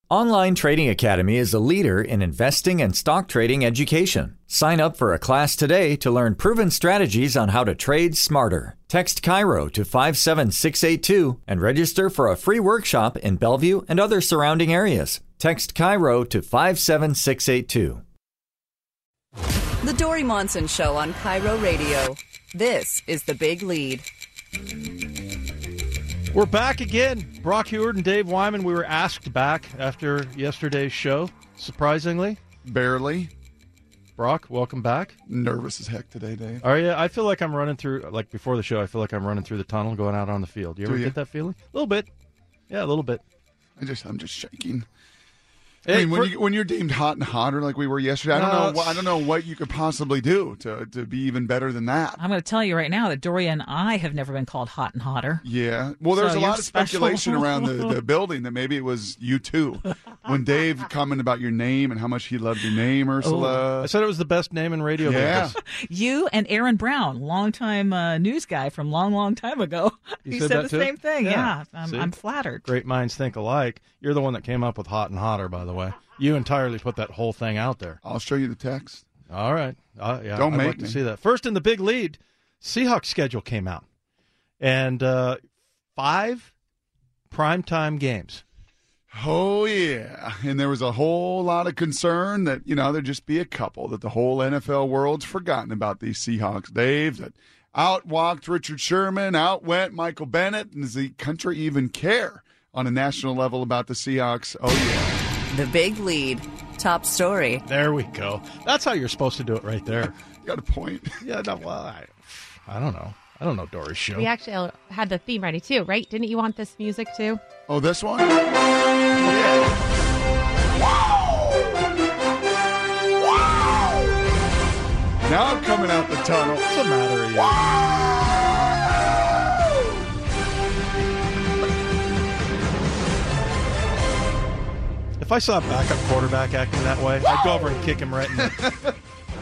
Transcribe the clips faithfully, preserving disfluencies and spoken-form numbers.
Online Trading Academy is a leader in investing and stock trading education. Sign up for a class today to learn proven strategies on how to trade smarter. Text Cairo to five seven six eight two and register for a free workshop in Bellevue and other surrounding areas. Text Cairo to five seven six eight two. The Dory Monson Show on Cairo Radio. This is The Big Lead. We're back again. Brock Huard and Dave Wyman. We were asked back after yesterday's show, surprisingly. Barely. Brock, welcome back. Nervous as heck today, Dave. Are you? I feel like I'm running through, like before the show, I feel like I'm running through the tunnel going out on the field. You ever Do you? get that feeling? A little bit. Yeah, a little bit. I just, I'm just shaking. Hey, I mean, when, for, you, when you're deemed hot and hotter like we were yesterday, I don't Uh, know. What, I don't know what you could possibly do to to be even better than that. I'm going to tell you right now that Dory and I have never been called hot and hotter. Yeah. Well, there's So a you're lot of special. speculation around the, the building that maybe it was you too. When Dave commented about your name and how much he loved your name, Ursula. I said it was the best name in radio. Yeah. business. You and Aaron Brown, longtime uh, news guy from long, long time ago. You he said said, that the too? same thing. Yeah. Yeah, I'm, See? I'm flattered. Great minds think alike. You're the one that came up with hot and hotter, by the way. You entirely put that whole thing out there. I'll show you the text. All right. Uh, yeah, Don't I'd make like me. to see that. First in the big lead, Seahawks schedule came out. And uh, five primetime games. Oh, yeah. And there was a whole lot of concern that, you know, there'd just be a couple, that the whole N F L world's forgotten about these Seahawks, Dave, that outwalked Richard Sherman, outwent Michael Bennett, and does the country even care on a national level about the Seahawks? Oh, yeah. The Big Lead. Top story. There we go. That's how you're supposed to do it right there. You got a point. Yeah, no, well, I, I don't know. I don't know Dory's show. We actually had the theme ready, too, right? Didn't you want this music, too? Oh, this one? Oh, yeah. Wow! Wow! Now I'm coming out the tunnel. What's the matter with you? Wow! If I saw a backup quarterback acting that way, I'd go over and kick him right in the...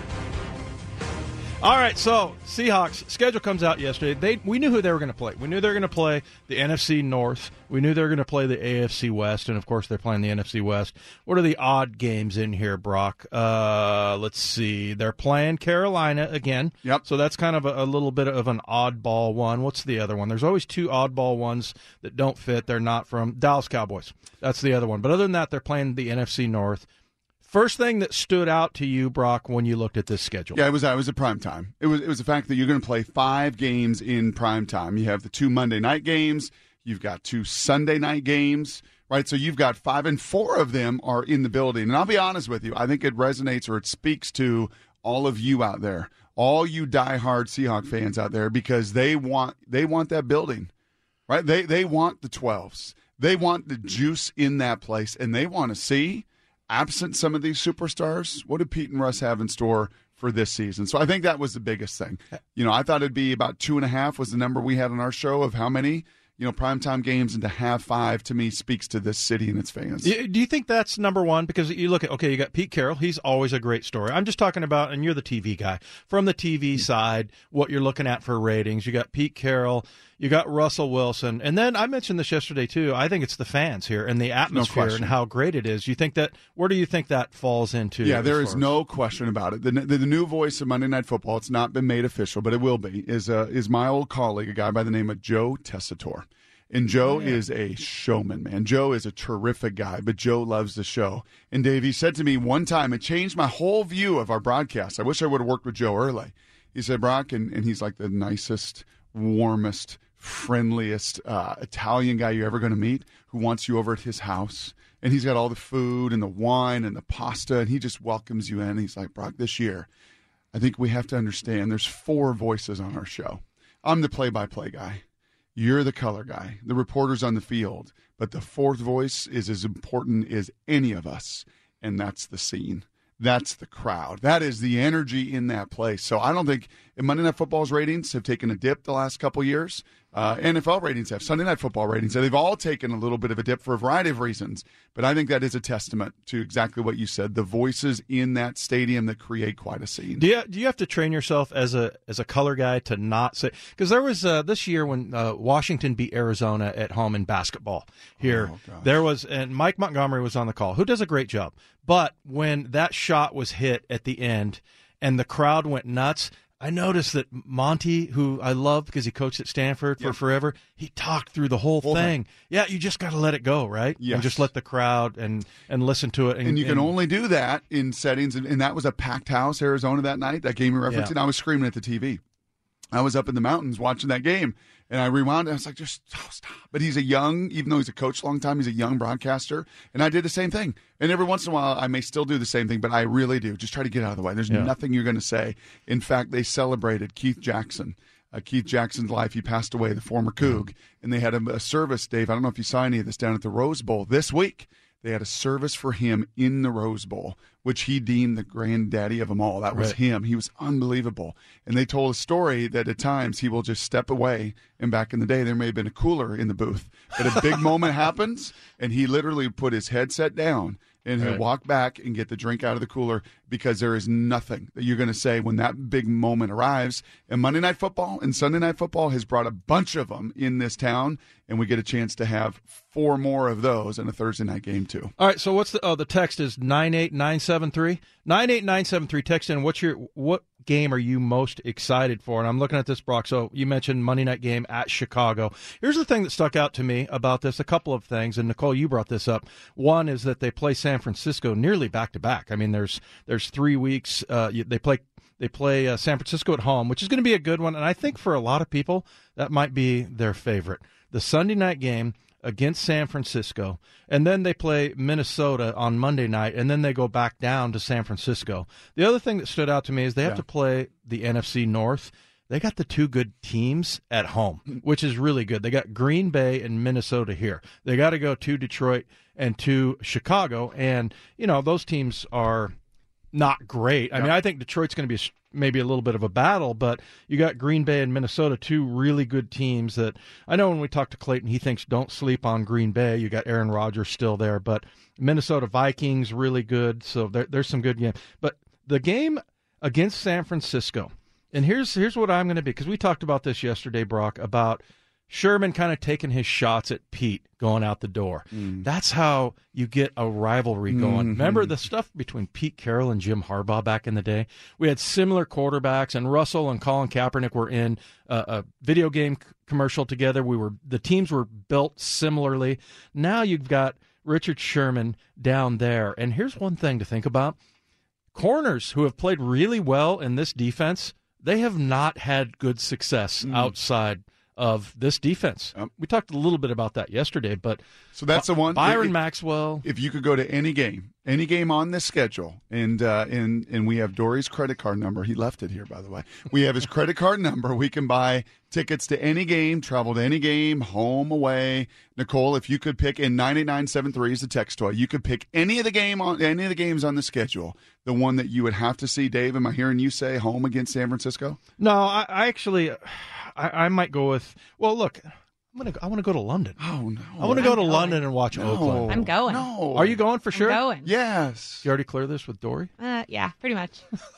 All right, so Seahawks schedule comes out yesterday. They we knew who they were going to play. We knew they were going to play the N F C North. We knew they were going to play the A F C West, and of course they're playing the N F C West. What are the odd games in here, Brock? Uh, let's see. They're playing Carolina again. Yep. So that's kind of a, a little bit of an oddball one. What's the other one? There's always two oddball ones that don't fit. They're not from Dallas Cowboys. That's the other one. But other than that, they're playing the N F C North. First thing that stood out to you, Brock, when you looked at this schedule? Yeah, it was it was a prime time. It was it was the fact that you're going to play five games in prime time. You have the two Monday night games. You've got two Sunday night games, right? So you've got five, and four of them are in the building. And I'll be honest with you, I think it resonates or it speaks to all of you out there, all you diehard Seahawk fans out there, because they want they want that building, right? They they want the twelves. They want the juice in that place, and they want to see. Absent some of these superstars, what did Pete and Russ have in store for this season? So I think that was the biggest thing. You know, I thought it'd be about two and a half was the number we had on our show of how many, you know, primetime games, and to have five, to me, speaks to this city and its fans. Do you think that's number one? Because you look at, okay, you got Pete Carroll. He's always a great story. I'm just talking about, and you're the T V guy. From the T V side, what you're looking at for ratings, you got Pete Carroll, you got Russell Wilson. And then I mentioned this yesterday, too. I think it's the fans here and the atmosphere question. and how great it is. You think that, where do you think that falls into? Yeah, there as is far as- no question about it. The, the, the new voice of Monday Night Football, it's not been made official, but it will be, is uh, is my old colleague, a guy by the name of Joe Tessitore. And Joe Oh, yeah. is a showman, man. Joe is a terrific guy, but Joe loves the show. And Dave, he said to me one time, it changed my whole view of our broadcast. I wish I would have worked with Joe early. He said, Brock, and, and he's like the nicest, warmest, friendliest uh, Italian guy you're ever going to meet, who wants you over at his house. And he's got all the food and the wine and the pasta, and he just welcomes you in. He's like, Brock, this year, I think we have to understand there's four voices on our show. I'm the play-by-play guy. You're the color guy, the reporters on the field. But the fourth voice is as important as any of us, and that's the scene. That's the crowd. That is the energy in that place. So I don't think And Monday Night Football's ratings have taken a dip the last couple years. Uh, N F L ratings have. Sunday Night Football ratings. So they've all taken a little bit of a dip for a variety of reasons. But I think that is a testament to exactly what you said. The voices in that stadium that create quite a scene. Do you do you have to train yourself as a as a color guy to not say? Because there was uh, this year when uh, Washington beat Arizona at home in basketball. Here, oh, there was and Mike Montgomery was on the call, who does a great job. But when that shot was hit at the end and the crowd went nuts, I noticed that Monty, who I love because he coached at Stanford for yep. forever, he talked through the whole, whole thing. thing. Yeah, you just got to let it go, right? Yes. And just let the crowd and, and listen to it. And, and you can and, only do that in settings, and, and that was a packed house, Arizona, that night, that game you're referencing. Yeah. I was screaming at the T V. I was up in the mountains watching that game, and I rewound it. I was like, just oh, stop. But he's a young, even though he's a coach a long time, he's a young broadcaster, and I did the same thing. And every once in a while, I may still do the same thing, but I really do. Just try to get out of the way. There's Yeah. nothing you're going to say. In fact, they celebrated Keith Jackson. Uh, Keith Jackson's life. He passed away, the former Coug, and they had a, a service, Dave. I don't know if you saw any of this down at the Rose Bowl this week. They had a service for him in the Rose Bowl, which he deemed the granddaddy of them all. That was Right. him. He was unbelievable. And they told a story that at times he will just step away, and back in the day there may have been a cooler in the booth. But a big moment happens, and he literally put his headset down and he'll Right. walk back and get the drink out of the cooler, because there is nothing that you're going to say when that big moment arrives. And Monday Night Football and Sunday Night Football has brought a bunch of them in this town, and we get a chance to have four more of those in a Thursday night game too. All right, so what's the oh the text is nine eight nine seven three. nine eight nine seven three, text in what's your what game are you most excited for? And I'm looking at this, Brock. So you mentioned Monday night game at Chicago. Here's the thing that stuck out to me about this, a couple of things, and Nicole, you brought this up. One is that they play San Francisco nearly back to back. I mean, there's there's three weeks uh, they play They play uh, San Francisco at home, which is going to be a good one. And I think for a lot of people, that might be their favorite. The Sunday night game against San Francisco, and then they play Minnesota on Monday night, and then they go back down to San Francisco. The other thing that stood out to me is they have Yeah. to play the N F C North. They got the two good teams at home, which is really good. They got Green Bay and Minnesota here. They got to go to Detroit and to Chicago, and, you know, those teams are not great. I mean, I think Detroit's going to be a, maybe a little bit of a battle, but you got Green Bay and Minnesota, two really good teams that I know when we talk to Clayton, he thinks don't sleep on Green Bay. You got Aaron Rodgers still there, but Minnesota Vikings, really good. So there, there's some good games. But the game against San Francisco, and here's here's what I'm going to be, because we talked about this yesterday, Brock, about Sherman kind of taking his shots at Pete going out the door. Mm. That's how you get a rivalry going. Mm-hmm. Remember the stuff between Pete Carroll and Jim Harbaugh back in the day? We had similar quarterbacks, and Russell and Colin Kaepernick were in a, a video game c- commercial together. We were the teams were built similarly. Now you've got Richard Sherman down there. And here's one thing to think about. Corners who have played really well in this defense, they have not had good success mm. outside of this defense. Um, we talked a little bit about that yesterday, but so that's the one. Byron if, Maxwell. If you could go to any game, any game on this schedule, and uh, and and we have Dory's credit card number. He left it here, by the way. We have his credit card number. We can buy tickets to any game, travel to any game, home, away. Nicole, if you could pick, and nine eight nine seven three is the text toy. You could pick any of the game on any of the games on the schedule. The one that you would have to see. Dave, am I hearing you say home against San Francisco? No, I, I actually. I, I might go with. Well, look, I'm gonna. I want to go to London. Oh no! I want to go to going. London and watch no. Oakland. I'm going. No. Are you going for sure? I'm going. Yes. You already clear this with Dory? Uh, yeah, pretty much.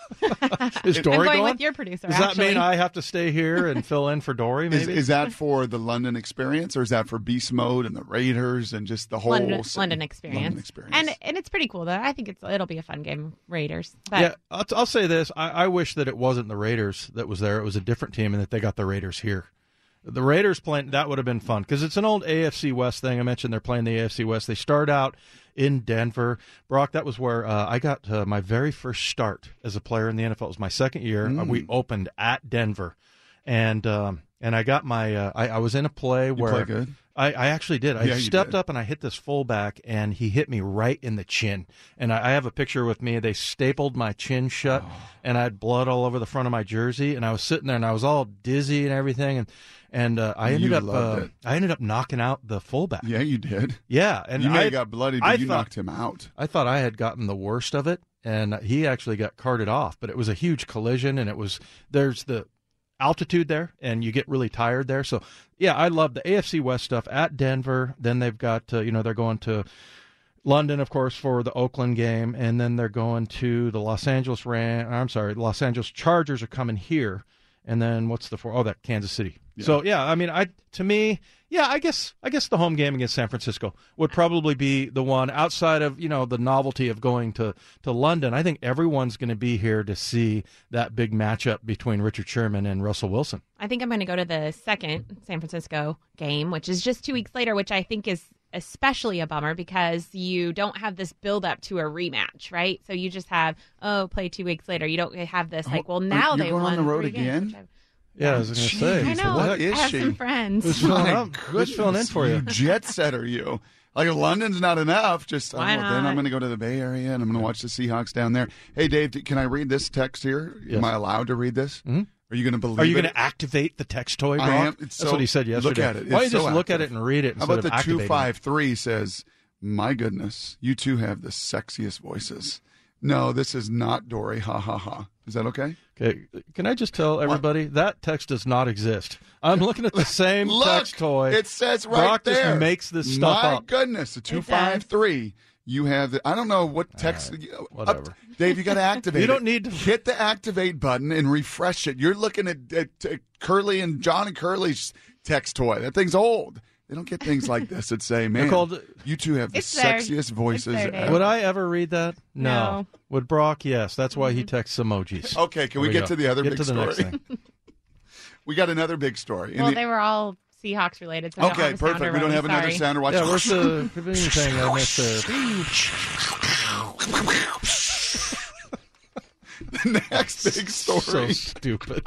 Is Dory I'm going, going with your producer. Does that actually. mean I have to stay here and fill in for Dory? Is, Maybe is that for the London experience, or is that for Beast Mode and the Raiders and just the whole London, city? London experience? London experience. And and it's pretty cool though. I think it's it'll be a fun game. Raiders. But yeah, I'll, I'll say this. I, I wish that it wasn't the Raiders that was there. It was a different team, and that they got the Raiders here. The Raiders playing, that would have been fun, because it's an old A F C West thing. I mentioned they're playing the A F C West. They start out in Denver. Brock, that was where uh, I got uh, my very first start as a player in the N F L. It was my second year. Mm. Uh, we opened at Denver, and um, and I got my uh, I, I was in a play You where play good? I, I actually did. I Yeah, you stepped did. up and I hit this fullback, and he hit me right in the chin. And I, I have a picture with me. They stapled my chin shut, Oh. and I had blood all over the front of my jersey. And I was sitting there, and I was all dizzy and everything. And and uh, I ended You up loved uh, it. I ended up knocking out the fullback. Yeah, you did. Yeah, and you may I have got bloody, but I you thought- knocked him out. I thought I had gotten the worst of it, and he actually got carted off. But it was a huge collision, and it was there's the altitude there, and you get really tired there. So, yeah, I love the A F C West stuff at Denver. Then they've got, uh, you know, they're going to London, of course, for the Oakland game, and then they're going to the Los Angeles Ram. I'm sorry, the Los Angeles Chargers are coming here, and then what's the four? Oh, that Kansas City. Yeah. So yeah, I mean, I to me, yeah, I guess I guess the home game against San Francisco would probably be the one outside of you know the novelty of going to to London. I think everyone's going to be here to see that big matchup between Richard Sherman and Russell Wilson. I think I'm going to go to the second San Francisco game, which is just two weeks later, which I think is especially a bummer because you don't have this build up to a rematch, right? So you just have, oh, play two weeks later. You don't have this like, well, now You're they going won on the road three games, again? Yeah, I was going to say. I know. What is I have she? some friends. Who's filling, My up? Who's filling in for you? You jet setter, you. Like, if London's not enough, just, oh, Why then not? I'm going to go to the Bay Area and I'm going to watch the Seahawks down there. Hey, Dave, can I read this text here? Yes. Am I allowed to read this? Mm-hmm. Are you going to believe it? Are you going to activate the text toy, Brock? I am. It's That's so- what he said yesterday. Look at it. Why don't you It's just so look active. at it and read it How instead about of the activating two it? five three says, my goodness, you two have the sexiest voices. No, this is not Dory. Ha, ha, ha. Is that okay? Okay, can I just tell everybody that text does not exist? I'm looking at the same Look, text toy. it says right Brock there. just makes this stuff My up. goodness, the two five three. You have the. I don't know what text. right, up- whatever. Dave, you got to activate. You don't it. need to- hit the activate button and refresh it. You're looking at, at, at Curly and John and Curly's text toy. That thing's old. They don't get things like this that say, "Man, called- you two have the It's there. sexiest voices." It's there, Dave. ever." Would I ever read that? No. No. Would Brock? Yes. That's why he texts emojis. Okay, can There we get go. to the other get big to the story? next thing. We got another big story. And Well, the- they were all Seahawks related. So I don't okay, have a perfect. sounder We don't ready. have another Sorry. sounder. Watch. Yeah, where's the thing I missed there? the next big So story? stupid.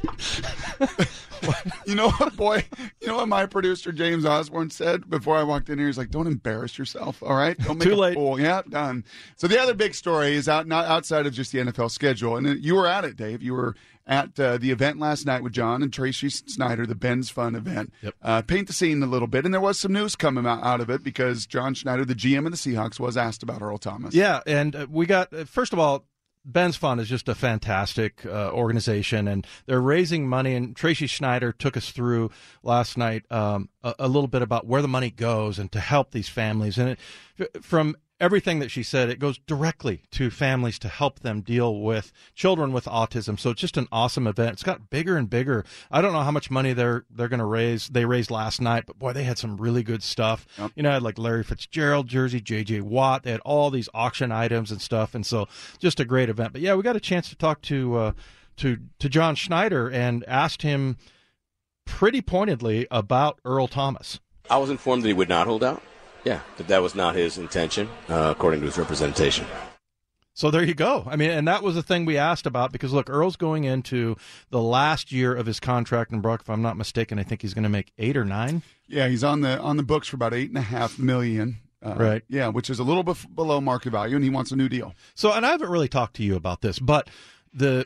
You know what, boy? You know what my producer James Osborne said before I walked in here? He's like, "Don't embarrass yourself, all right? Don't make Too a late. fool." Yeah, done. So the other big story is out not outside of just the N F L schedule, and you were at it, Dave. You were at uh, the event last night with John and Tracy Snyder, the Ben's Fun event. Yep. Uh, paint the scene a little bit, and there was some news coming out, out of it because John Schneider, the G M of the Seahawks, was asked about Earl Thomas. Yeah, and uh, we got uh, first of all, Ben's Fun is just a fantastic uh, organization, and they're raising money. And Tracy Schneider took us through last night um, a, a little bit about where the money goes and to help these families. And it, from everything that she said, it goes directly to families to help them deal with children with autism. So it's just an awesome event. It's got bigger and bigger. I don't know how much money they're they're going to raise. They raised last night, but boy, they had some really good stuff. Yep. You know, I had like Larry Fitzgerald jersey, J J Watt. They had all these auction items and stuff, and so just a great event. But yeah, we got a chance to talk to uh, to to John Schneider and asked him pretty pointedly about Earl Thomas. I was informed that he would not hold out. Yeah, that that was not his intention, uh, according to his representation. So there you go. I mean, and that was the thing we asked about because, look, Earl's going into the last year of his contract in Brock. If I'm not mistaken, I think he's going to make eight or nine. Yeah, he's on the on the books for about eight and a half million. Uh, Right. Yeah, which is a little bit below market value, and he wants a new deal. So, and I haven't really talked to you about this, but the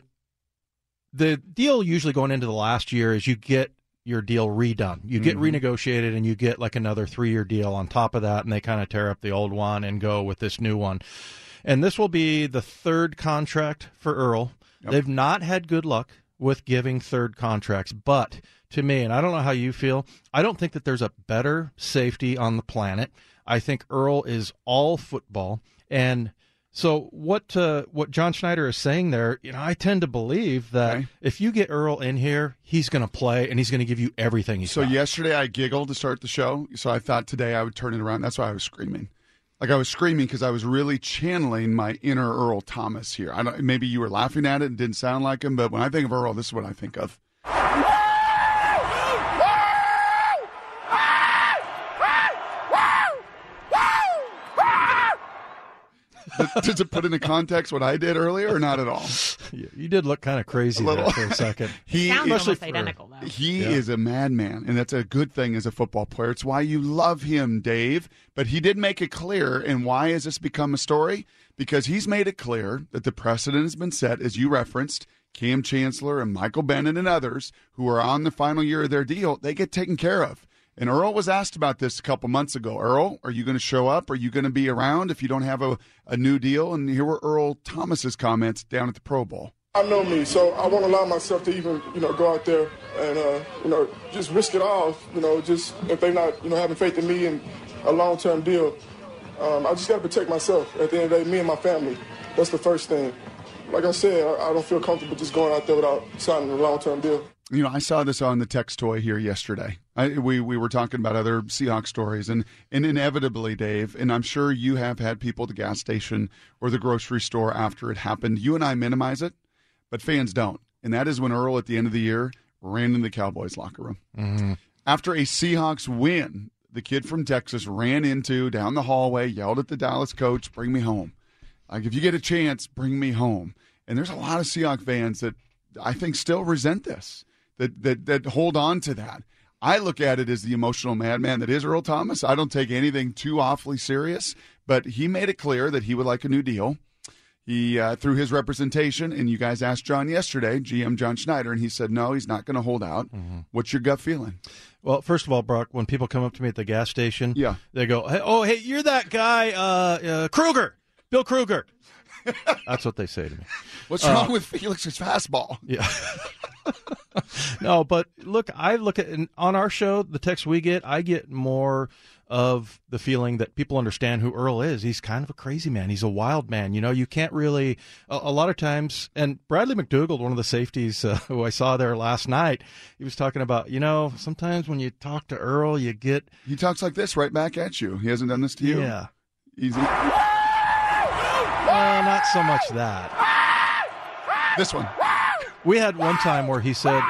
the deal usually going into the last year is you get your deal redone. You get Mhm. renegotiated and you get like another three-year deal on top of that, and they kind of tear up the old one and go with this new one. And this will be the third contract for Earl. Yep. They've not had good luck with giving third contracts, but to me, and I don't know how you feel, I don't think that there's a better safety on the planet. I think Earl is all football. And so what uh, what John Schneider is saying there, you know, I tend to believe that Okay. if you get Earl in here, he's going to play and he's going to give you everything he's So got. yesterday I giggled to start the show, so I thought today I would turn it around. That's why I was screaming. Like I was screaming because I was really channeling my inner Earl Thomas here. I don't, maybe you were laughing at it and didn't sound like him, but when I think of Earl, this is what I think of. Does it put into context what I did earlier or not at all? You, you did look kind of crazy A there little. for a second. He Sounds is, almost for- identical, though. he Yeah. is a madman, and that's a good thing as a football player. It's why you love him, Dave. But he did make it clear, and why has this become a story? Because he's made it clear that the precedent has been set, as you referenced, Cam Chancellor and Michael Bennett and others who are on the final year of their deal, they get taken care of. And Earl was asked about this a couple months ago. Earl, are you going to show up? Are you going to be around if you don't have a, a new deal? And here were Earl Thomas's comments down at the Pro Bowl. I know me, so I won't allow myself to even, you know, go out there and, uh, you know, just risk it all, you know, just if they're not, you know, having faith in me and a long-term deal. Um, I just got to protect myself. At the end of the day, me and my family, that's the first thing. Like I said, I, I don't feel comfortable just going out there without signing a long-term deal. You know, I saw this on the text toy here yesterday. I, we we were talking about other Seahawks stories, and, and inevitably, Dave, and I'm sure you have had people at the gas station or the grocery store after it happened. You and I minimize it, but fans don't. And that is when Earl, at the end of the year, ran in the Cowboys locker room. Mm-hmm. After a Seahawks win, the kid from Texas ran into, down the hallway, yelled at the Dallas coach, bring me home. Like, if you get a chance, bring me home. And there's a lot of Seahawks fans that I think still resent this. That, that that hold on to that. I look at it as the emotional madman that is Earl Thomas. I don't take anything too awfully serious, but he made it clear that he would like a new deal. He, uh, through his representation, and you guys asked John yesterday, G M John Schneider, and he said, no, he's not going to hold out. Mm-hmm. What's your gut feeling? Well, first of all, Brock, when people come up to me at the gas station, yeah. they go, hey, oh, hey, you're that guy, uh, uh, Kruger, Bill Kruger. That's what they say to me. What's wrong uh, with Felix's fastball? Yeah. No, but look, I look at on our show, the text we get, I get more of the feeling that people understand who Earl is. He's kind of a crazy man. He's a wild man. You know, you can't really, a, a lot of times, and Bradley McDougald, one of the safeties uh, who I saw there last night, he was talking about, you know, sometimes when you talk to Earl, you get. He talks like this right back at you. He hasn't done this to you? Yeah. Easy. Well, not so much that. This one. We had one time where he said,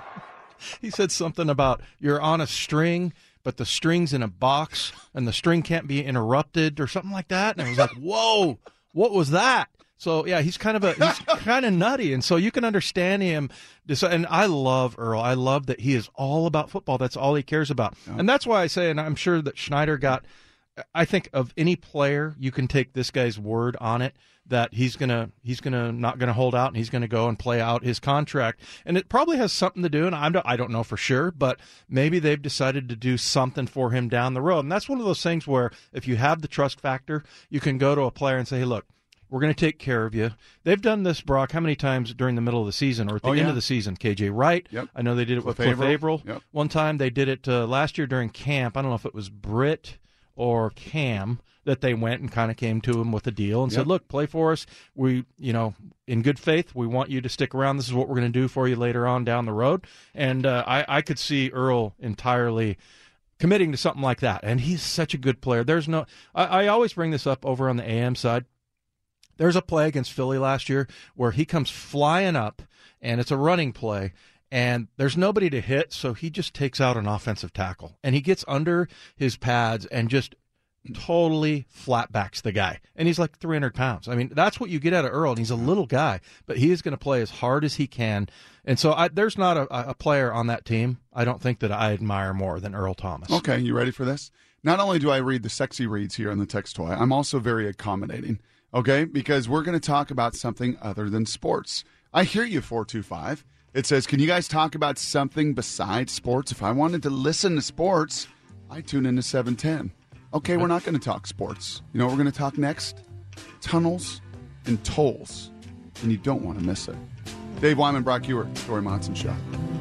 he said something about you're on a string, but the string's in a box and the string can't be interrupted or something like that. And I was like, whoa, what was that? So, yeah, he's kind of a he's kind of nutty. And so you can understand him. And I love Earl. I love that he is all about football. That's all he cares about. Yeah. And that's why I say, and I'm sure that Schneider got, I think of any player, you can take this guy's word on it that he's gonna he's gonna not gonna hold out and he's gonna go and play out his contract. And it probably has something to do, and I'm, I don't know for sure, but maybe they've decided to do something for him down the road. And that's one of those things where if you have the trust factor, you can go to a player and say, hey, look, we're going to take care of you. They've done this, Brock, how many times during the middle of the season or at the oh, end yeah. of the season? K J Wright. Yep. I know they did it with Cliff Averill. Yep. One time they did it uh, last year during camp. I don't know if it was Britt or Cam that they went and kind of came to him with a deal and yep. said, look, play for us. We, you know, in good faith, we want you to stick around. This is what we're going to do for you later on down the road. And uh, I, I could see Earl entirely committing to something like that. And he's such a good player. There's no, I, I always bring this up over on the A M side. There's a play against Philly last year where he comes flying up, and it's a running play, and there's nobody to hit, so he just takes out an offensive tackle. And he gets under his pads and just totally flatbacks the guy. And he's like three hundred pounds. I mean, that's what you get out of Earl, and he's a little guy, but he is going to play as hard as he can. And so I, there's not a, a player on that team I don't think that I admire more than Earl Thomas. Okay, you ready for this? Not only do I read the sexy reads here on the text toy, I'm also very accommodating. Okay, because we're going to talk about something other than sports. I hear you, four two five. It says, can you guys talk about something besides sports? If I wanted to listen to sports, I tune into seven ten. Okay, we're not going to talk sports. You know what we're going to talk next? Tunnels and tolls. And you don't want to miss it. Dave Wyman, Brock Huard, Dory Monson Show.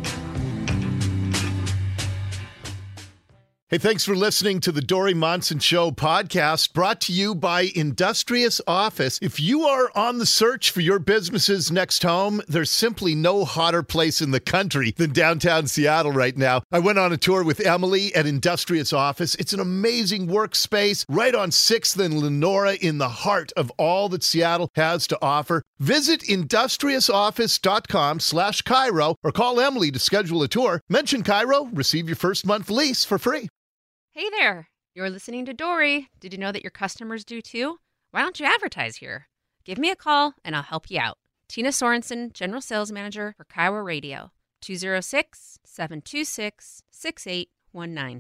Hey, thanks for listening to the Dory Monson Show podcast, brought to you by Industrious Office. If you are on the search for your business's next home, there's simply no hotter place in the country than downtown Seattle right now. I went on a tour with Emily at Industrious Office. It's an amazing workspace right on sixth and Lenora in the heart of all that Seattle has to offer. Visit industriousoffice.com slash Cairo or call Emily to schedule a tour. Mention Cairo, receive your first month lease for free. Hey there, you're listening to Dory. Did you know that your customers do too? Why don't you advertise here? Give me a call and I'll help you out. Tina Sorensen, General Sales Manager for Kiowa Radio, two oh six, seven two six, six eight one nine.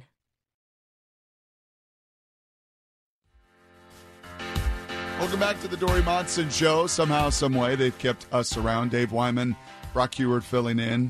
Welcome back to the Dory Monson Show. Somehow, some way, they've kept us around. Dave Wyman, Brock Huard filling in.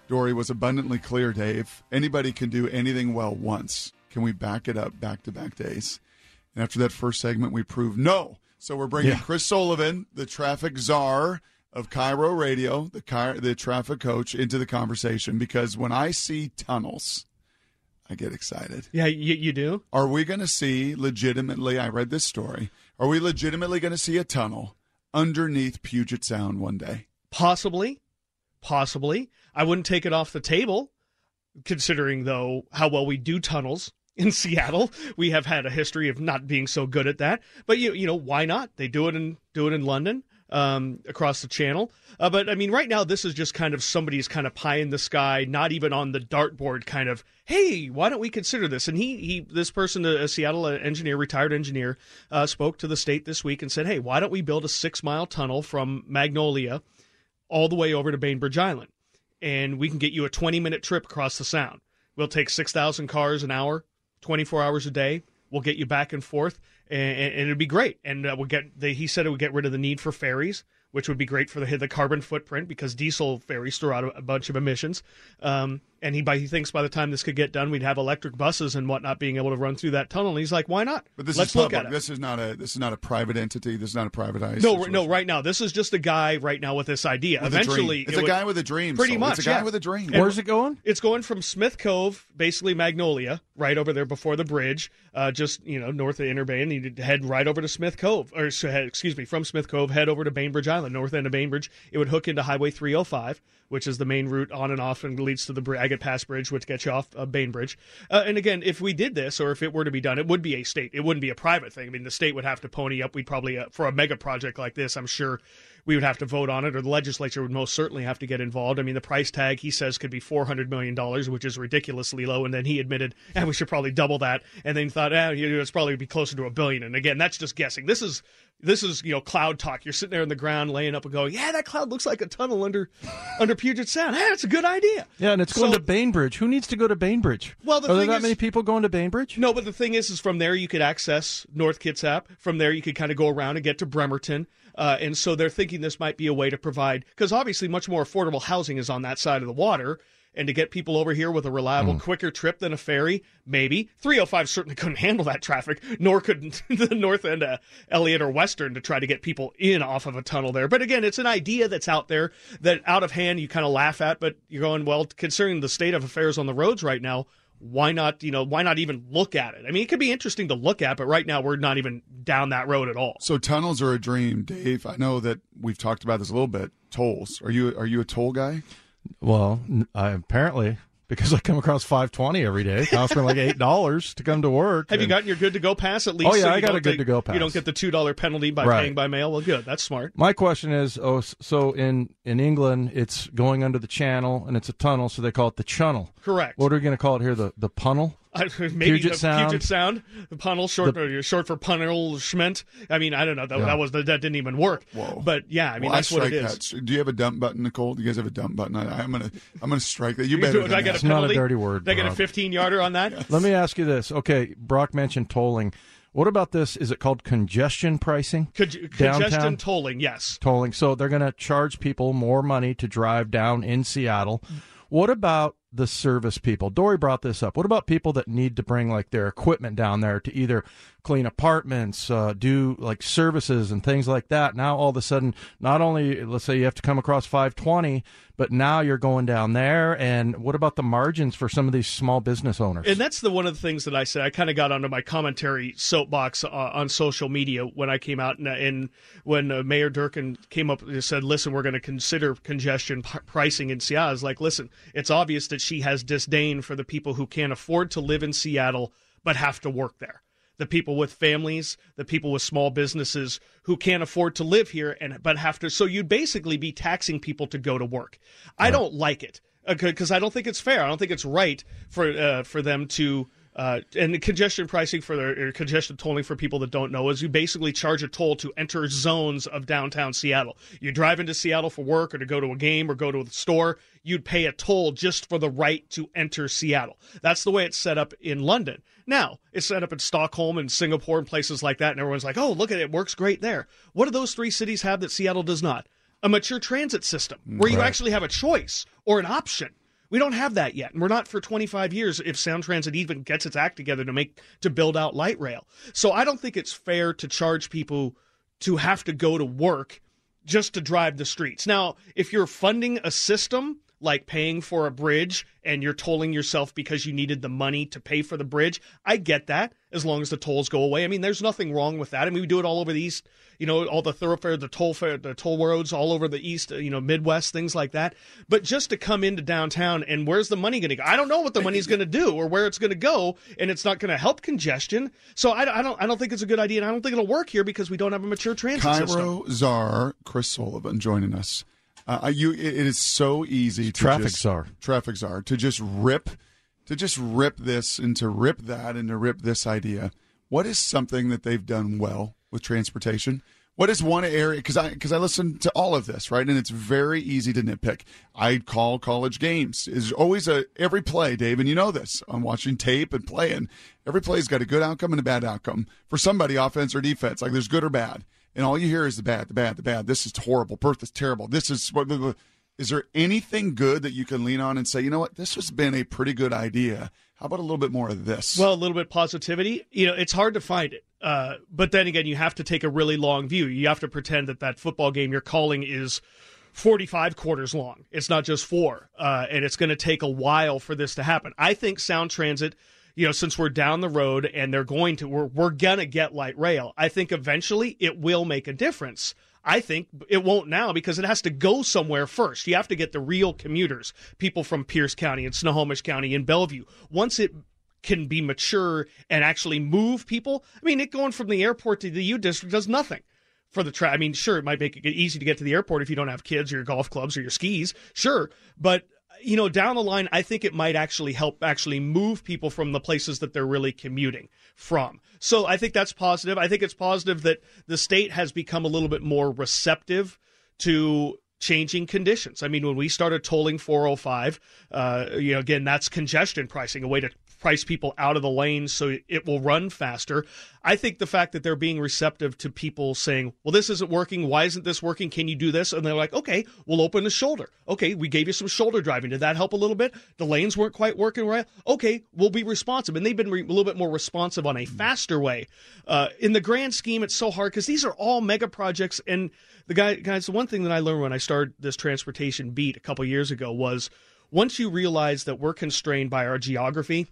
Dory, was abundantly clear, Dave. Anybody can do anything well once. Can we back it up back-to-back days? And after that first segment, we proved no. So we're bringing yeah. Chris Sullivan, the traffic czar of Cairo Radio, the Ky- the traffic coach, into the conversation, because when I see tunnels, I get excited. Yeah, you, you do? Are we going to see legitimately, I read this story, are we legitimately going to see a tunnel underneath Puget Sound one day? Possibly. Possibly. I wouldn't take it off the table, considering, though, how well we do tunnels in Seattle. We have had a history of not being so good at that. But, you you know, why not? They do it in do it in London, um, across the channel. Uh, but, I mean, right now, this is just kind of somebody's kind of pie in the sky, not even on the dartboard kind of, hey, why don't we consider this? And he, he this person, a Seattle engineer, retired engineer, uh, spoke to the state this week and said, hey, why don't we build a six-mile tunnel from Magnolia all the way over to Bainbridge Island? And we can get you a twenty-minute trip across the Sound. We'll take six thousand cars an hour, twenty-four hours a day. We'll get you back and forth, and, and it'd be great. And uh, we'll get. The, he said it would get rid of the need for ferries, which would be great for the the carbon footprint, because diesel ferries throw out a, a bunch of emissions. Um, and he, by, he thinks by the time this could get done, we'd have electric buses and whatnot being able to run through that tunnel. And he's like, why not? But this Let's is look public. at it. This is not a this is not a private entity. This is not a privatized. No, situation. no. Right now, this is just a guy right now with this idea. With Eventually, a it's it a would, guy with a dream. Pretty so. much, it's a guy yeah. with a dream. And where's it going? It's going from Smith Cove, basically Magnolia, right over there before the bridge, uh, just you know north of Inner Bay, and you head right over to Smith Cove, or excuse me, from Smith Cove, head over to Bainbridge Island, north end of Bainbridge. It would hook into Highway three oh five, which is the main route on and off and leads to the Agate Pass Bridge, which gets you off uh, Bainbridge. Uh, and again, if we did this, or if it were to be done, it would be a state. It wouldn't be a private thing. I mean, the state would have to pony up. We'd probably, uh, for a mega project like this, I'm sure we would have to vote on it, or the legislature would most certainly have to get involved. I mean, the price tag, he says, could be four hundred million dollars, which is ridiculously low. And then he admitted, and eh, we should probably double that. And then thought, eh, you know, it's probably be closer to a billion. And again, that's just guessing. This is This is, you know, cloud talk. You're sitting there in the ground laying up and going, yeah, that cloud looks like a tunnel under under Puget Sound. Hey, that's a good idea. Yeah, and it's going So- to Bainbridge. Who needs to go to Bainbridge? Well, the Are there thing that is- many people going to Bainbridge? No, but the thing is, is from there you could access North Kitsap. From there you could kind of go around and get to Bremerton. Uh, and so they're thinking this might be a way to provide, because obviously much more affordable housing is on that side of the water. And to get people over here with a reliable, Mm. quicker trip than a ferry, maybe. three oh five certainly couldn't handle that traffic, nor could the north end of Elliott or Western to try to get people in off of a tunnel there. But again, it's an idea that's out there that out of hand you kind of laugh at, but you're going, well, considering the state of affairs on the roads right now, why not, you know, why not even look at it? I mean, it could be interesting to look at, but right now we're not even down that road at all. So tunnels are a dream, Dave. I know that we've talked about this a little bit. Tolls. Are you are you a toll guy? Well, n- I, apparently, because I come across five twenty every day. It costs me like eight dollars to come to work. Have you and- gotten your good to go pass at least? Oh, yeah, so I you got don't a good take- to go pass. You don't get the two dollar penalty by Right. paying by mail? Well, good. That's smart. My question is, oh, s- so in, in England, it's going under the channel, and it's a tunnel, so they call it the chunnel. Correct. What are we going to call it here? The the punnel? I- Maybe Puget the Sound. Puget Sound, the Punnel, short, The- uh, short for punishment. I mean, I don't know. That, Yeah. that was that didn't even work. Whoa. But yeah, I mean, Well, that's what it strike is. that. Do you have a dump button, Nicole? Do you guys have a dump button? I, I'm gonna I'm gonna strike that. You You better. do- than did I get that. a It's not a penalty? dirty word, Did I get a Brock. fifteen yarder on that? Let me ask you this. Okay, Brock mentioned tolling. What about this? Is it called congestion pricing? Con- Downtown? congestion tolling, yes. Tolling. So they're going to charge people more money to drive down in Seattle. What about the service people? Dory brought this up. What about people that need to bring like their equipment down there to either clean apartments, uh, do like services and things like that? Now all of a sudden, not only let's say you have to come across five twenty, but now you're going down there. And what about the margins for some of these small business owners? And that's the one of the things that I said. I kind of got onto my commentary soapbox uh, on social media when I came out, and, and when uh, Mayor Durkin came up and said, listen, we're going to consider congestion p- pricing in Seattle. I was like, listen, it's obvious that she has disdain for the people who can't afford to live in Seattle but have to work there. The people with families, the people with small businesses who can't afford to live here and but have to. So you'd basically be taxing people to go to work. I don't like it because I don't think it's fair. I don't think it's right for uh, for them to. Uh, and the congestion pricing for the or congestion tolling for people that don't know is you basically charge a toll to enter zones of downtown Seattle. You drive into Seattle for work or to go to a game or go to the store, you'd pay a toll just for the right to enter Seattle. That's the way it's set up in London. Now, it's set up in Stockholm and Singapore and places like that, and everyone's like, oh, look at it, it works great there. What do those three cities have that Seattle does not? A mature transit system where you Right. actually have a choice or an option. We don't have that yet, and we're not for twenty-five years if Sound Transit even gets its act together to make to build out light rail. So I don't think it's fair to charge people to have to go to work just to drive the streets. Now, if you're funding a system like paying for a bridge and you're tolling yourself because you needed the money to pay for the bridge, I get that, as long as the tolls go away. I mean, there's nothing wrong with that. I mean, we do it all over the East, you know, all the thoroughfare, the toll fare, the toll roads all over the East, you know, Midwest, things like that. But just to come into downtown and where's the money going to go? I don't know what the money's going to do or where it's going to go, and it's not going to help congestion. So I, I don't I don't think it's a good idea, and I don't think it'll work here because we don't have a mature transit Cairo system. Czar Chris Sullivan joining us. Uh, you, it, it is so easy to traffic just, czar, traffic czar, to just rip, to just rip this and to rip that and to rip this idea. What is something that they've done well with transportation? What is one area? Because I because I listen to all of this, right, and it's very easy to nitpick. I call college games. Is always a every play, Dave, and you know this. I'm watching tape and playing. Every play's got a good outcome and a bad outcome for somebody, offense or defense. Like there's good or bad. And all you hear is the bad, the bad, the bad. This is horrible. Perth is terrible. This is what. Is there anything good that you can lean on and say, you know what, this has been a pretty good idea? How about a little bit more of this? Well, a little bit positivity. You know, it's hard to find it. Uh, but then again, you have to take a really long view. You have to pretend that that football game you're calling is forty-five quarters long. It's not just four. Uh, and it's going to take a while for this to happen. I think Sound Transit, you know, since we're down the road and they're going to, we're, we're going to get light rail, I think eventually it will make a difference. I think it won't now because it has to go somewhere first. You have to get the real commuters, people from Pierce County and Snohomish County and Bellevue. Once it can be mature and actually move people, I mean, it going from the airport to the U District does nothing for the tra- I mean, sure, it might make it easy to get to the airport if you don't have kids or your golf clubs or your skis, sure, but you know, down the line, I think it might actually help actually move people from the places that they're really commuting from. So I think that's positive. I think it's positive that the state has become a little bit more receptive to changing conditions. I mean, when we started tolling four oh five, uh, you know, again, that's congestion pricing, a way to price people out of the lanes so it will run faster. I think the fact that they're being receptive to people saying, well, this isn't working. Why isn't this working? Can you do this? And they're like, okay, we'll open the shoulder. Okay, we gave you some shoulder driving. Did that help a little bit? The lanes weren't quite working right. Okay, we'll be responsive. And they've been re- a little bit more responsive on a faster way. Uh, in the grand scheme, it's so hard because these are all mega projects. And the guy, guys, the one thing that I learned when I started this transportation beat a couple years ago was once you realize that we're constrained by our geography,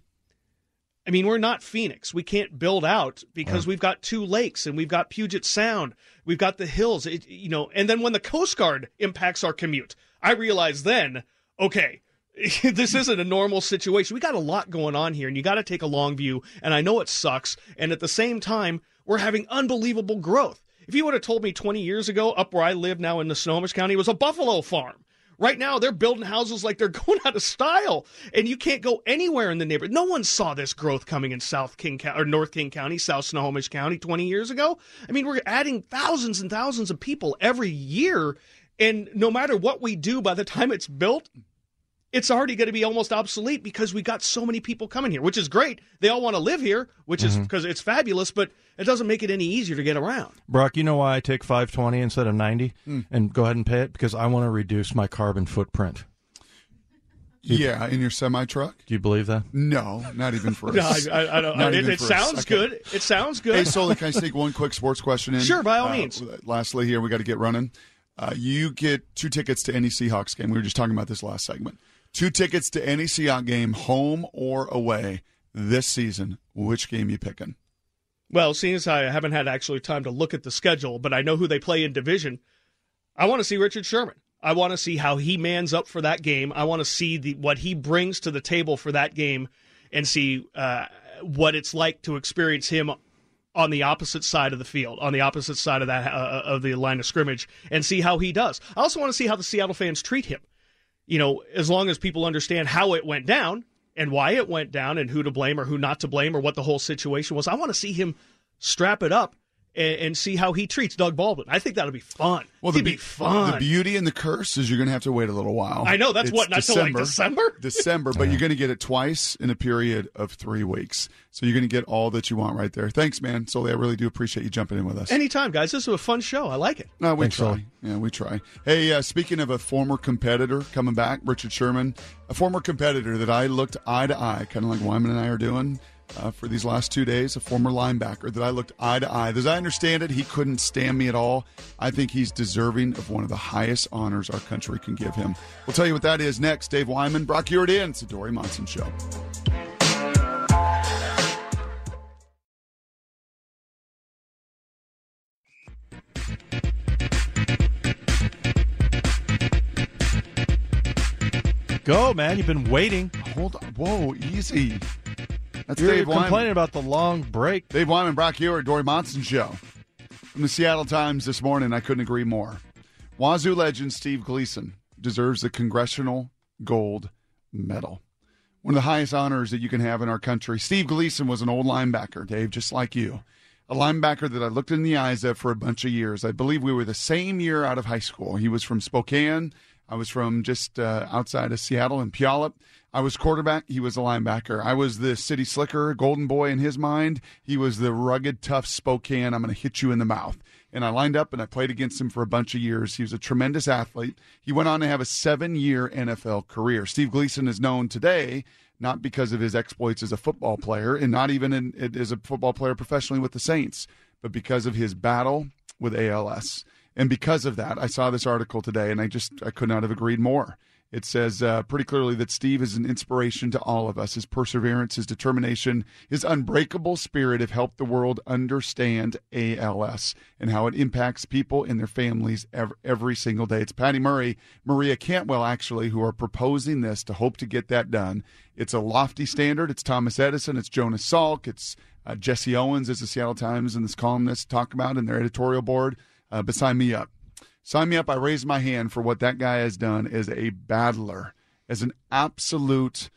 I mean, we're not Phoenix. We can't build out because we've got two lakes and we've got Puget Sound. We've got the hills, it, you know, and then when the Coast Guard impacts our commute, I realize then, okay, this isn't a normal situation. We got a lot going on here and you got to take a long view. And I know it sucks. And at the same time, we're having unbelievable growth. If you would have told me twenty years ago, up where I live now in the Snohomish County, it was a buffalo farm. Right now, they're building houses like they're going out of style, and you can't go anywhere in the neighborhood. No one saw this growth coming in South King or North King County, South Snohomish County twenty years ago. I mean, we're adding thousands and thousands of people every year, and no matter what we do, by the time it's built, it's already going to be almost obsolete because we got so many people coming here, which is great. They all want to live here, which mm-hmm. is because it's fabulous, but it doesn't make it any easier to get around. Brock, you know why I take five twenty instead of ninety mm. and go ahead and pay it? Because I want to reduce my carbon footprint. You, yeah, in your semi-truck? Do you believe that? No, not even for no, I, I, I don't. It, it sounds good. It sounds good. Hey, Sully, can I sneak one quick sports question in? Sure, by all uh, means. Lastly here, we got to get running. Uh, you get two tickets to any Seahawks game. We were just talking about this last segment. Two tickets to any Seahawks game, home or away, this season. Which game you picking? Well, seeing as I haven't had actually time to look at the schedule, but I know who they play in division, I want to see Richard Sherman. I want to see how he mans up for that game. I want to see the, what he brings to the table for that game and see uh, what it's like to experience him on the opposite side of the field, on the opposite side of that uh, of the line of scrimmage, and see how he does. I also want to see how the Seattle fans treat him. You know, as long as people understand how it went down, and why it went down and who to blame or who not to blame or what the whole situation was. I want to see him strap it up and, and see how he treats Doug Baldwin. I think that'll be fun. Well, It'd the, be fun. The beauty and the curse is you're going to have to wait a little while. I know. That's It's what, not till like December? December, but you're going to get it twice in a period of three weeks. So you're going to get all that you want right there. Thanks, man. Sully, I really do appreciate you jumping in with us. Anytime, guys. This is a fun show. I like it. No, we Thanks, try. Sully. Yeah, we try. Hey, uh, speaking of a former competitor coming back, Richard Sherman, a former competitor that I looked eye to eye, kind of like Wyman and I are doing uh, for these last two days, a former linebacker that I looked eye to eye. As I understand it, he couldn't stand me at all. I think he's deserving of one of the highest honors our country can give him. We'll tell you what that is next. Dave Wyman, Brock Hewitt in. It's the Dory Monson Show. Go, man. You've been waiting. Hold on. Whoa, easy. That's You're Dave complaining Wyman. about the long break. Dave Wyman, Brock Hewitt, Dory Monson Show. From the Seattle Times this morning, I couldn't agree more. Wazoo legend Steve Gleason deserves the Congressional Gold Medal. One of the highest honors that you can have in our country. Steve Gleason was an old linebacker, Dave, just like you. A linebacker that I looked in the eyes of for a bunch of years. I believe we were the same year out of high school. He was from Spokane. I was from just uh, outside of Seattle in Puyallup. I was quarterback. He was a linebacker. I was the city slicker, golden boy in his mind. He was the rugged, tough Spokane. I'm going to hit you in the mouth. And I lined up and I played against him for a bunch of years. He was a tremendous athlete. He went on to have a seven-year N F L career. Steve Gleason is known today not because of his exploits as a football player and not even in, as a football player professionally with the Saints, but because of his battle with A L S. And because of that, I saw this article today, and I just I could not have agreed more. It says uh, pretty clearly that Steve is an inspiration to all of us. His perseverance, his determination, his unbreakable spirit have helped the world understand A L S and how it impacts people and their families every, every single day. It's Patty Murray, Maria Cantwell, actually, who are proposing this to hope to get that done. It's a lofty standard. It's Thomas Edison. It's Jonas Salk. It's uh, Jesse Owens, as the Seattle Times and this columnist talk about in their editorial board. Uh, but sign me up. Sign me up. I raise my hand for what that guy has done as a battler, as an absolute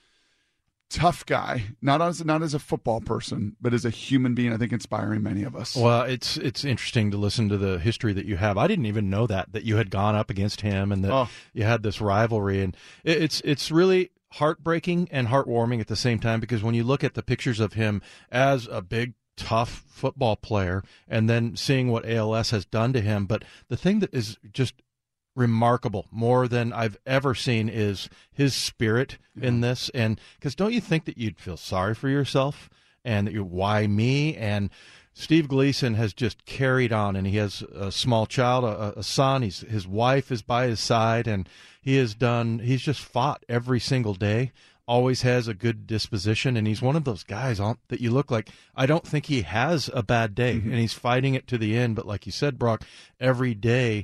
tough guy, not as not as a football person, but as a human being, I think inspiring many of us. Well, it's it's interesting to listen to the history that you have. I didn't even know that, that you had gone up against him and that Oh. you had this rivalry. And it, it's it's really heartbreaking and heartwarming at the same time, because when you look at the pictures of him as a big, tough football player and then seeing what A L S has done to him. But the thing that is just remarkable, more than I've ever seen, is his spirit yeah. in this. And because don't you think that you'd feel sorry for yourself and that you, why me? And Steve Gleason has just carried on, and he has a small child, a, a son. He's, his wife is by his side, and he has done, he's just fought every single day. Always has a good disposition, and he's one of those guys that you look like, I don't think he has a bad day, mm-hmm. and he's fighting it to the end. But like you said, Brock, every day,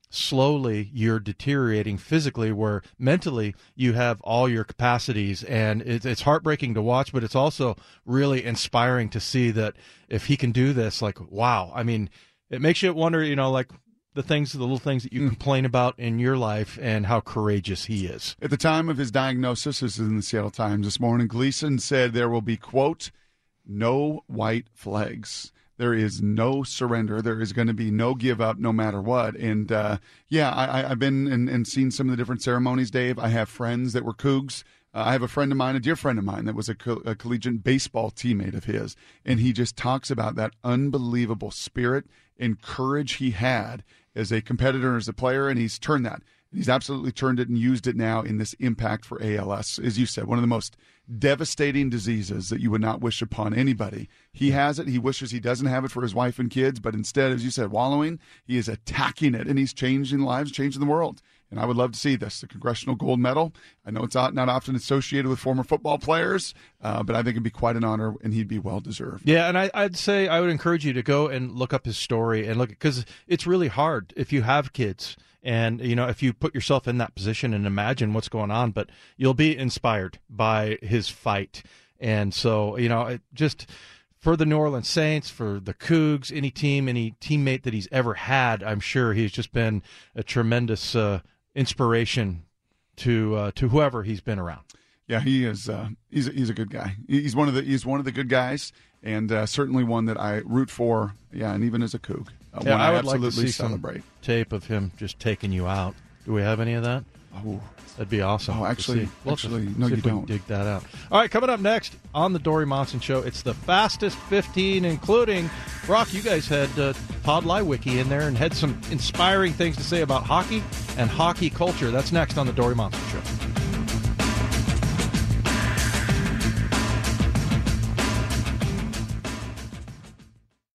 slowly you're deteriorating physically, where mentally you have all your capacities, and it's, it's heartbreaking to watch, but it's also really inspiring to see that if he can do this, like, wow. I mean, it makes you wonder, you know, like, the things, the little things that you mm. complain about in your life and how courageous he is. At the time of his diagnosis, this is in the Seattle Times this morning, Gleason said there will be, quote, no white flags. There is no surrender. There is going to be no give up no matter what. And, uh, yeah, I, I've been and, and seen some of the different ceremonies, Dave. I have friends that were Cougs. Uh, I have a friend of mine, a dear friend of mine, that was a, co- a collegiate baseball teammate of his, and he just talks about that unbelievable spirit and courage he had as a competitor and as a player, and he's turned that. He's absolutely turned it and used it now in this impact for A L S. As you said, one of the most devastating diseases that you would not wish upon anybody. He has it. He wishes he doesn't have it for his wife and kids, but instead, as you said, wallowing, he is attacking it, and he's changing lives, changing the world. And I would love to see this, the Congressional Gold Medal. I know it's not often associated with former football players, uh, but I think it'd be quite an honor, and he'd be well-deserved. Yeah, and I, I'd say I would encourage you to go and look up his story and look, because it's really hard if you have kids. And, you know, if you put yourself in that position and imagine what's going on, but you'll be inspired by his fight. And so, you know, it just for the New Orleans Saints, for the Cougs, any team, any teammate that he's ever had, I'm sure he's just been a tremendous uh, inspiration to uh, to whoever he's been around. Yeah, he is. Uh, he's a, he's a good guy. He's one of the he's one of the good guys, and uh, certainly one that I root for. Yeah, and even as a Coug, uh, yeah, one I, I, would absolutely like to see celebrate. some tape of him just taking you out. Do we have any of that? Oh, that'd be awesome. Oh, actually, we'll actually, just no, see you if we can don't. dig that out. All right, coming up next on the Dory Monson Show, it's the fastest fifteen, including Brock. You guys had uh, Todd Lywicki in there and had some inspiring things to say about hockey and hockey culture. That's next on the Dory Monson Show.